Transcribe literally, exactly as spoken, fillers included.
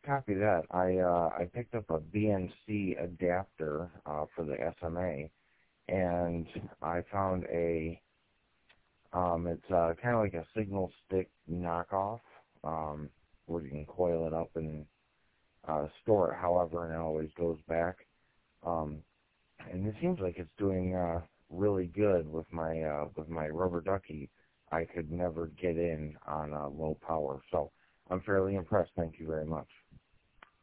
Copy that. I uh, I picked up a B N C adapter uh, for the S M A, and I found a um, it's uh, kind of like a signal stick knockoff, um, where you can coil it up and uh, store it however, and it always goes back. Um, and it seems like it's doing uh, really good with my uh, with my rubber ducky. I could never get in on uh, low power, so I'm fairly impressed. Thank you very much.